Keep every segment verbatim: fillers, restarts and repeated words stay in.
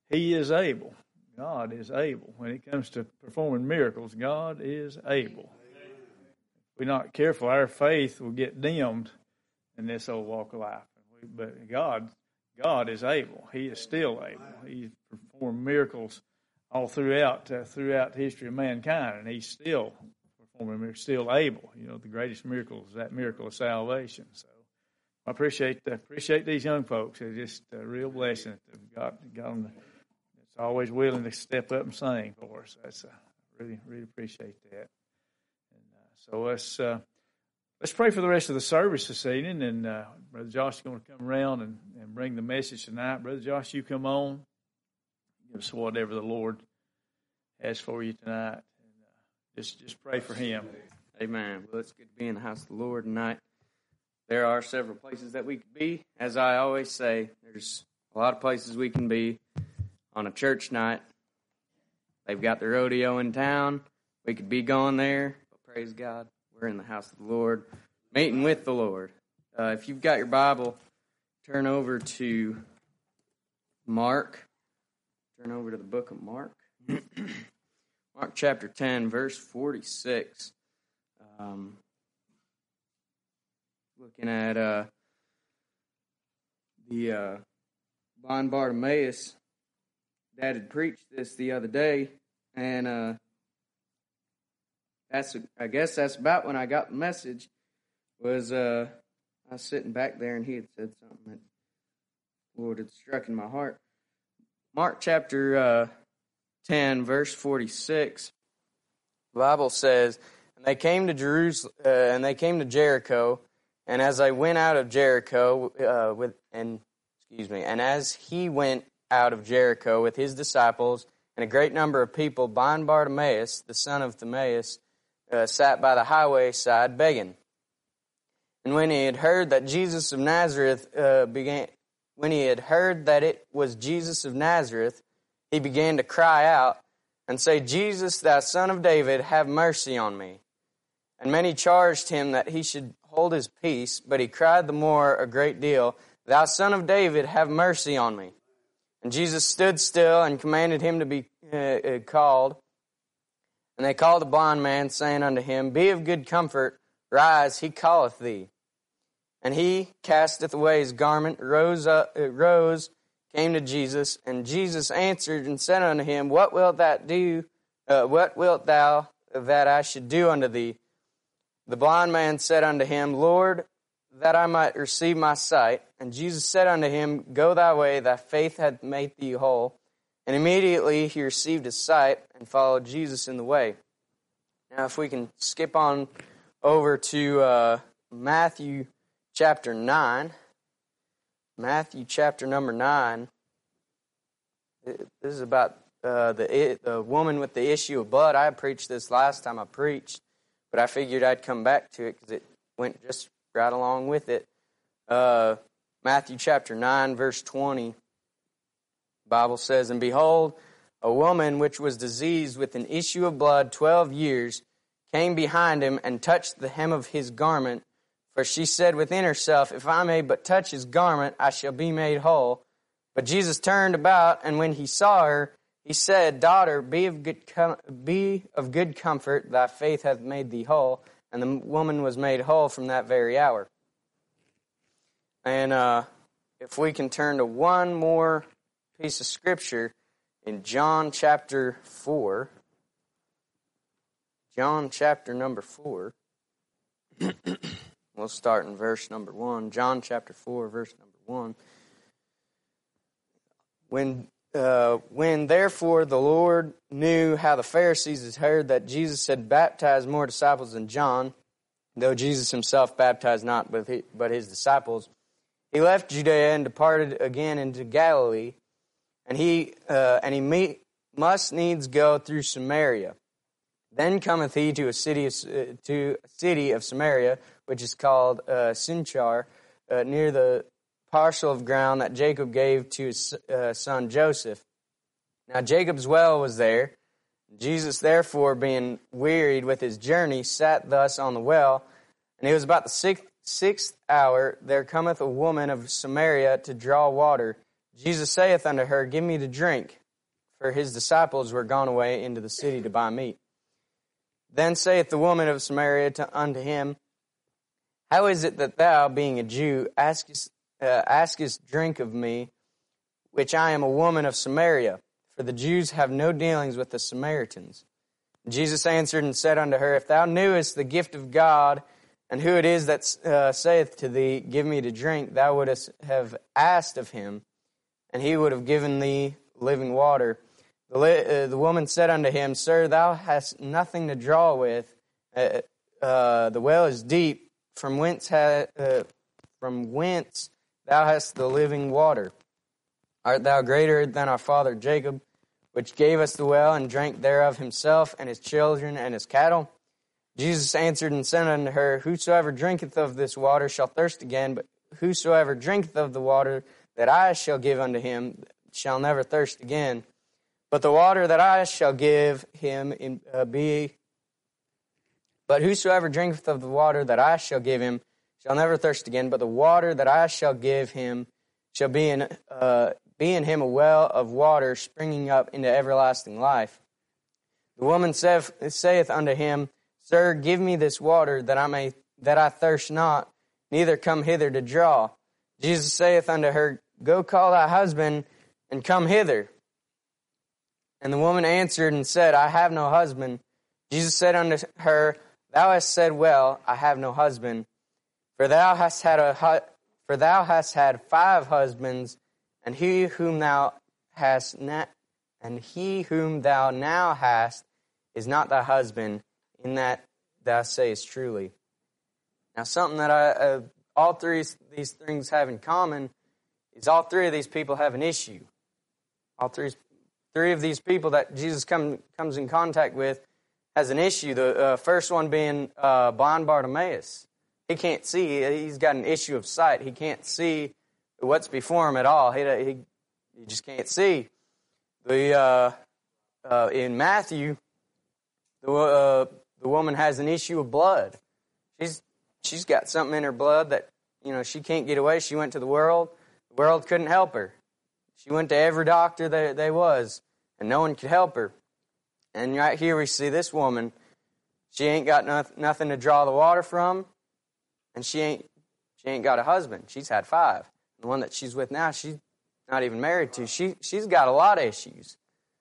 He is able. God is able. When it comes to performing miracles, God is able. If we're not careful, our faith will get dimmed in this old walk of life. But God, God is able. He is still able. He's performed miracles all throughout uh, throughout the history of mankind, and He's still performing miracles, still able. You know, the greatest miracle is that miracle of salvation. So I appreciate uh, appreciate these young folks. They're just a real blessing that they've got, got them. It's always willing to step up and sing for us. That's uh, really really appreciate that. And uh, so let's uh, let's pray for the rest of the service this evening. And uh, Brother Josh is going to come around and, and bring the message tonight. Brother Josh, you come on. Give us whatever the Lord has for you tonight. And uh, just just pray for him. Amen. Well, it's good to be in the house of the Lord tonight. There are several places that we could be. As I always say, there's a lot of places we can be on a church night. They've got the rodeo in town. We could be going there. But praise God, we're in the house of the Lord, meeting with the Lord. Uh, if you've got your Bible, turn over to Mark. Turn over to the book of Mark. Mark chapter ten, verse forty-six. Um, looking at uh, the uh, blind Bartimaeus. Dad had preached this the other day, and uh, that's I guess that's about when I got the message. Was uh, I was sitting back there, and he had said something that the Lord had struck in my heart. Mark chapter uh, ten, verse forty-six. The Bible says, "And they came to Jerusalem, uh, and they came to Jericho, and as I went out of Jericho uh, with, and excuse me, and as he went out of Jericho with his disciples and a great number of people, blind Bartimaeus, the son of Timaeus, uh, sat by the highway side begging. And when he had heard that Jesus of Nazareth uh, began." When he had heard that it was Jesus of Nazareth, he began to cry out and say, "Jesus, thou son of David, have mercy on me." And many charged him that he should hold his peace, but he cried the more a great deal, "Thou son of David, have mercy on me." And Jesus stood still and commanded him to be uh, called. And they called the blind man, saying unto him, "Be of good comfort, rise, he calleth thee." And he casteth away his garment, rose, up, rose, came to Jesus, and Jesus answered and said unto him, "What wilt thou do? Uh, what wilt thou that I should do unto thee?" The blind man said unto him, "Lord, that I might receive my sight." And Jesus said unto him, "Go thy way, thy faith hath made thee whole." And immediately he received his sight and followed Jesus in the way. Now, if we can skip on over to uh, Matthew chapter nine. Matthew chapter number nine. This is about uh, the the woman with the issue of blood. I preached this last time I preached, but I figured I'd come back to it because it went just right along with it. Uh, Matthew chapter nine, verse twenty. The Bible says, "And behold, a woman which was diseased with an issue of blood twelve years came behind him and touched the hem of his garment. For she said within herself, If I may but touch his garment, I shall be made whole. But Jesus turned about, and when he saw her, he said, Daughter, be of good com- be of good comfort, thy faith hath made thee whole. And the woman was made whole from that very hour." And uh, if we can turn to one more piece of scripture in John chapter four. John chapter number four. We'll start in verse number one. John chapter four, verse number one. When uh, when therefore the Lord knew how the Pharisees had heard that Jesus had baptized more disciples than John, though Jesus himself baptized not but his, but his disciples, he left Judea and departed again into Galilee, and he uh, and he meet, must needs go through Samaria. Then cometh he to a city of, uh, to a city of Samaria, which is called uh, Sychar, uh, near the parcel of ground that Jacob gave to his uh, son Joseph. Now Jacob's well was there. Jesus, therefore, being wearied with his journey, sat thus on the well. And it was about the sixth, sixth hour. There cometh a woman of Samaria to draw water. Jesus saith unto her, Give me to drink, for his disciples were gone away into the city to buy meat. Then saith the woman of Samaria to, unto him, How is it that thou, being a Jew, askest, uh, askest drink of me, which I am a woman of Samaria? For the Jews have no dealings with the Samaritans. And Jesus answered and said unto her, If thou knewest the gift of God, and who it is that uh, saith to thee, Give me to drink, thou wouldst have asked of him, and he would have given thee living water. The, uh, the woman said unto him, Sir, thou hast nothing to draw with. Uh, uh, the well is deep. From whence, ha, uh, from whence thou hast the living water? Art thou greater than our father Jacob, which gave us the well, and drank thereof himself, and his children, and his cattle? Jesus answered and said unto her, Whosoever drinketh of this water shall thirst again, but whosoever drinketh of the water that I shall give unto him shall never thirst again. But the water that I shall give him in, uh, be, but whosoever drinketh of the water that I shall give him shall never thirst again. But the water that I shall give him shall be in uh, be in him a well of water springing up into everlasting life. The woman saith, saith unto him, Sir, give me this water that I may that I thirst not, neither come hither to draw. Jesus saith unto her, Go call thy husband, and come hither. And the woman answered and said, I have no husband. Jesus said unto her, Thou hast said well, I have no husband. For thou hast had a for thou hast had five husbands, and he whom thou hast na- and he whom thou now hast is not thy husband, in that thou sayest truly. Now, something that I uh, all three these things have in common is all three of these people have an issue. All three. Three of these people that Jesus come, comes in contact with has an issue. The uh, first one being uh, blind Bartimaeus. He can't see. He's got an issue of sight. He can't see what's before him at all. He he, he just can't see. The uh, uh, in Matthew, the uh, the woman has an issue of blood. She's she's got something in her blood that you know she can't get away. She went to the world. The world couldn't help her. She went to every doctor there, there was, and no one could help her. And right here we see this woman. She ain't got no, nothing to draw the water from, and she ain't she ain't got a husband. She's had five. The one that she's with now, she's not even married to. She she's got a lot of issues.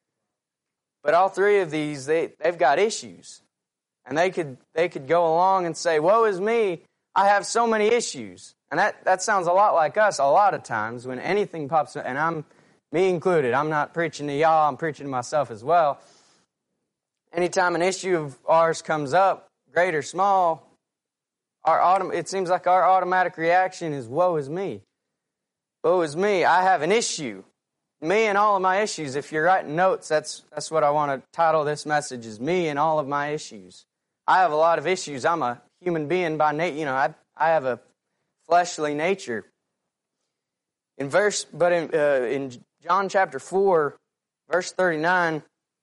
But all three of these, they they've got issues, and they could they could go along and say, "Woe is me! I have so many issues." And that, that sounds a lot like us a lot of times when anything pops up, and I'm, me included, I'm not preaching to y'all, I'm preaching to myself as well. Anytime an issue of ours comes up, great or small, our autom- it seems like our automatic reaction is, woe is me. Woe is me, I have an issue. Me and all of my issues. If you're writing notes, that's that's what I want to title this message, is me and all of my issues. I have a lot of issues. I'm a human being by nature. You know, I I have a fleshly nature. In verse, but in, uh, in John chapter four, verse thirty-nine,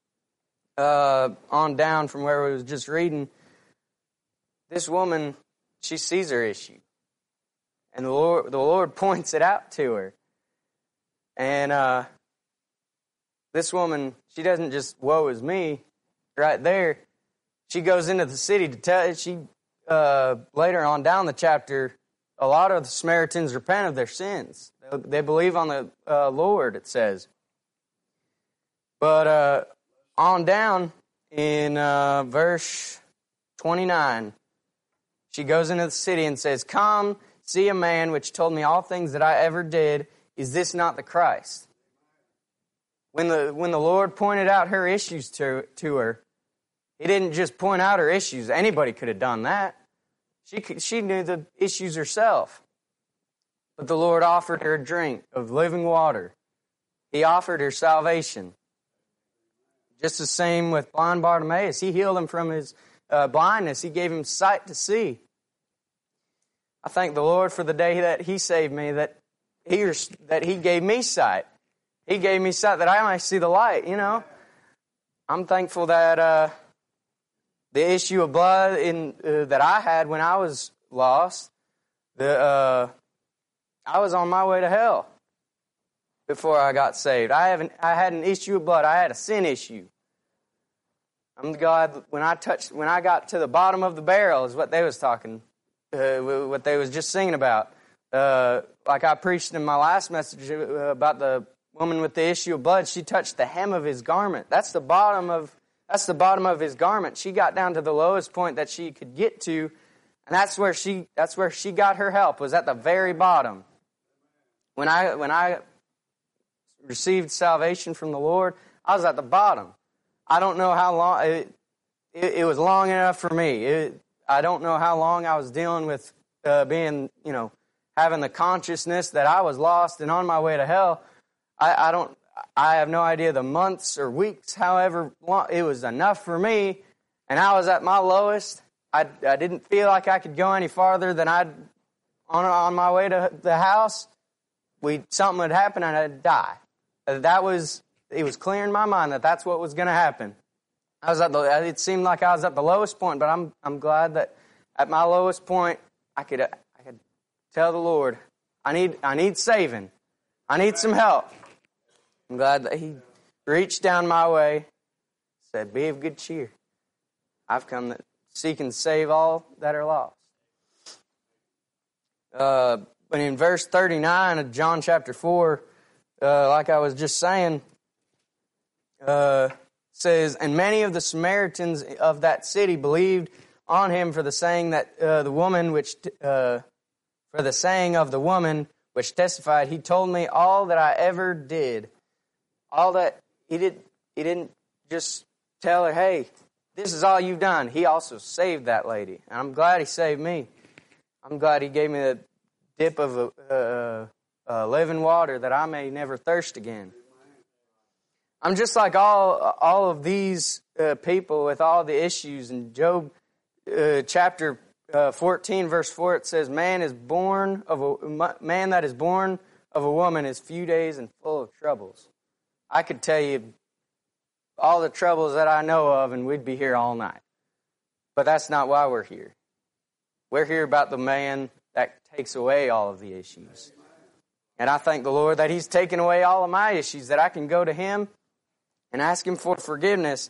uh, on down from where we was just reading, this woman, she sees her issue, and the Lord, the Lord points it out to her. And uh, this woman, she doesn't just woe is me, right there. She goes into the city to tell. She uh, later on down the chapter. A lot of the Samaritans repent of their sins. They believe on the uh, Lord, it says. But uh, on down in uh, verse twenty-nine, she goes into the city and says, Come, see a man which told me all things that I ever did. Is this not the Christ? When the when the Lord pointed out her issues to, to her, He didn't just point out her issues. Anybody could have done that. She she knew the issues herself. But the Lord offered her a drink of living water. He offered her salvation. Just the same with blind Bartimaeus. He healed him from his uh, blindness. He gave him sight to see. I thank the Lord for the day that He saved me, that He that He gave me sight. He gave me sight that I might see the light, you know. I'm thankful that... Uh, The issue of blood in uh, that I had when I was lost, the uh, I was on my way to hell. before I got saved. I haven't. I had an issue of blood. I had a sin issue. I'm glad when I touched, when I got to the bottom of the barrel, is what they was talking, uh, what they was just singing about. Uh, like I preached in my last message about the woman with the issue of blood. She touched the hem of his garment. That's the bottom of. That's the bottom of his garment. She got down to the lowest point that she could get to, and that's where she. That's where she got her help. Was at the very bottom. When I when I received salvation from the Lord, I was at the bottom. I don't know how long, it, it, it was long enough for me. It, I don't know how long I was dealing with uh, being, you know, having the consciousness that I was lost and on my way to hell. I, I don't, I have no idea the months or weeks, however long, it was enough for me. And I was at my lowest. I, I didn't feel like I could go any farther than I'd, on, on my way to the house, we something would happen and I'd die. That was, it was clear in my mind that that's what was going to happen. I was at the, it seemed like I was at the lowest point, but I'm, I'm glad that at my lowest point, I could, I could tell the Lord, I need, I need saving. I need some help. I'm glad that He reached down my way, said, be of good cheer. I've come to seek and save all that are lost. Uh, but in verse thirty-nine of John chapter four, uh, like I was just saying, uh, says, and many of the Samaritans of that city believed on Him for the saying that uh, the woman which uh, for the saying of the woman which testified, He told me all that I ever did. All that He did, He didn't just tell her, hey, this is all you've done. He also saved that lady. And I'm glad He saved me. I'm glad He gave me a dip of a, uh, uh, living water that I may never thirst again. I'm just like all all of these uh, people with all the issues. In Job uh, chapter uh, fourteen, verse four, it says, "Man is born of a man that is born of a woman is few days and full of troubles." I could tell you all the troubles that I know of, and we'd be here all night. But that's not why we're here. We're here about the man that takes away all of the issues. And I thank the Lord that He's taken away all of my issues, that I can go to Him and ask Him for forgiveness.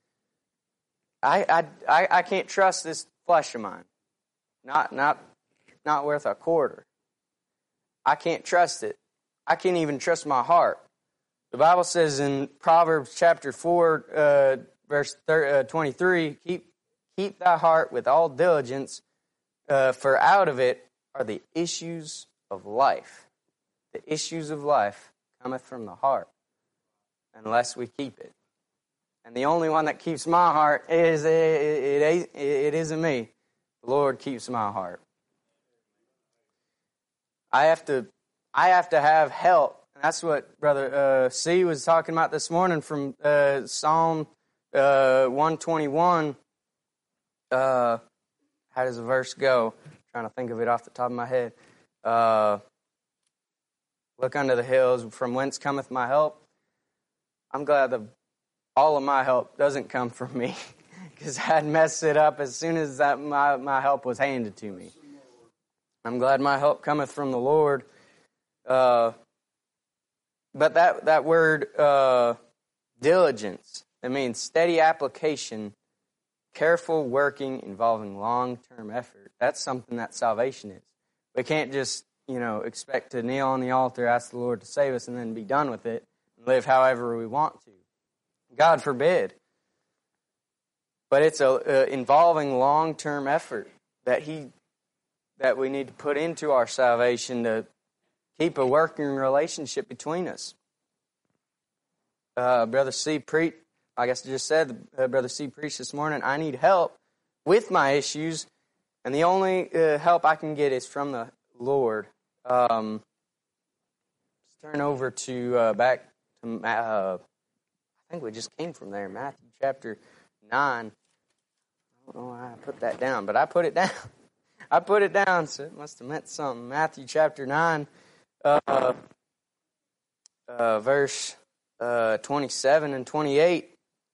I I I can't trust this flesh of mine. Not not not worth a quarter. I can't trust it. I can't even trust my heart. The Bible says in Proverbs chapter four, uh, verse twenty-three, keep keep thy heart with all diligence, uh, for out of it are the issues of life. The issues of life cometh from the heart, unless we keep it. And the only one that keeps my heart is, it, it, it, it isn't me. The Lord keeps my heart. I have to, I have to have help. And that's what Brother uh, C was talking about this morning from uh, Psalm uh, one twenty-one. Uh, how does the verse go? I'm trying to think of it off the top of my head. Uh, Look unto the hills, from whence cometh my help. I'm glad that all of my help doesn't come from me, because I'd mess it up as soon as that my, my help was handed to me. I'm glad my help cometh from the Lord. Uh, but that, that word, uh, diligence, it means steady application, careful working involving long-term effort. That's something that salvation is. We can't just, you know, expect to kneel on the altar, ask the Lord to save us, and then be done with it, and live however we want to. God forbid. But it's a uh, involving long-term effort that He that we need to put into our salvation to keep a working relationship between us. Uh, Brother C preached, like I just said, uh, Brother C preached this morning, I need help with my issues, and the only uh, help I can get is from the Lord. Um, let's turn over to uh, back to uh, I think we just came from there, Matthew chapter nine. I don't know why I put that down, but I put it down. I put it down, so it must have meant something. Matthew chapter nine, uh, uh, verse uh, twenty-seven and twenty-eight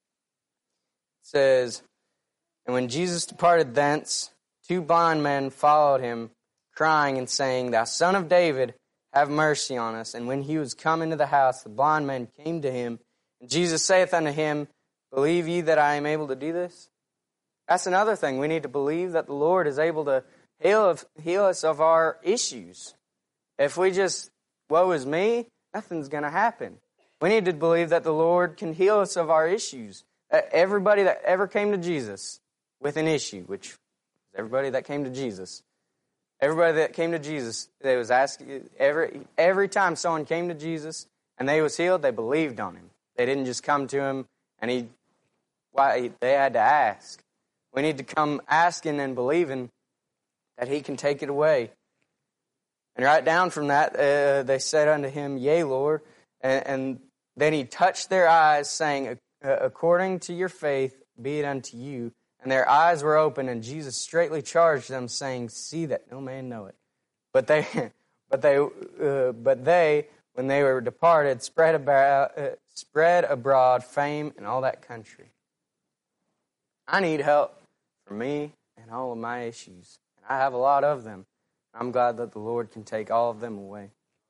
says, "And when Jesus departed thence, two blind men followed Him, crying and saying, Thou Son of David, have mercy on us. And when he was come into the house, the blind man came to him. And Jesus saith unto him, Believe ye that I am able to do this? That's another thing. We need to believe that the Lord is able to heal, heal us of our issues. If we just, woe is me, nothing's going to happen. We need to believe that the Lord can heal us of our issues. Everybody that ever came to Jesus with an issue, which is everybody that came to Jesus, everybody that came to Jesus, they was asking every every time someone came to Jesus and they was healed, they believed on him. They didn't just come to him and he, why they had to ask. We need to come asking and believing that he can take it away. And right down from that, uh, they said unto him, Yea, Lord. And, and then he touched their eyes, saying, According to your faith, be it unto you. And their eyes were open, and Jesus straightly charged them, saying, See that no man know it. But they, but they, uh, but they, when they were departed, spread about, uh, spread abroad fame in all that country. I need help for me and all of my issues, and I have a lot of them. I'm glad that the Lord can take all of them away.